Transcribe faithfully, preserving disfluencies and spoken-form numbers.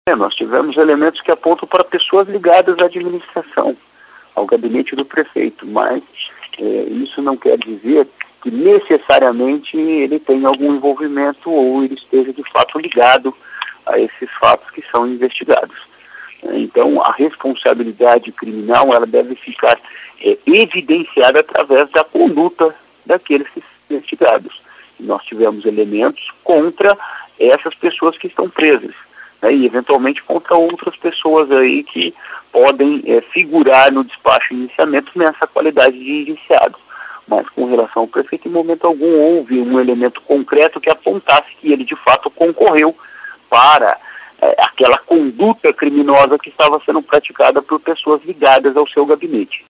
É, nós tivemos elementos que apontam para pessoas ligadas à administração, ao gabinete do prefeito, mas é, isso não quer dizer que necessariamente ele tenha algum envolvimento ou ele esteja de fato ligado a esses fatos que são investigados. Então, a responsabilidade criminal ela deve ficar é, evidenciada através da conduta daqueles que são investigados. E nós tivemos elementos contra essas pessoas que estão presas, né, e eventualmente contra outras pessoas aí que podem é, figurar no despacho de indiciamento nessa qualidade de indiciado. Mas com relação ao prefeito, em momento algum houve um elemento concreto que apontasse que ele de fato concorreu para é, aquela conduta criminosa que estava sendo praticada por pessoas ligadas ao seu gabinete.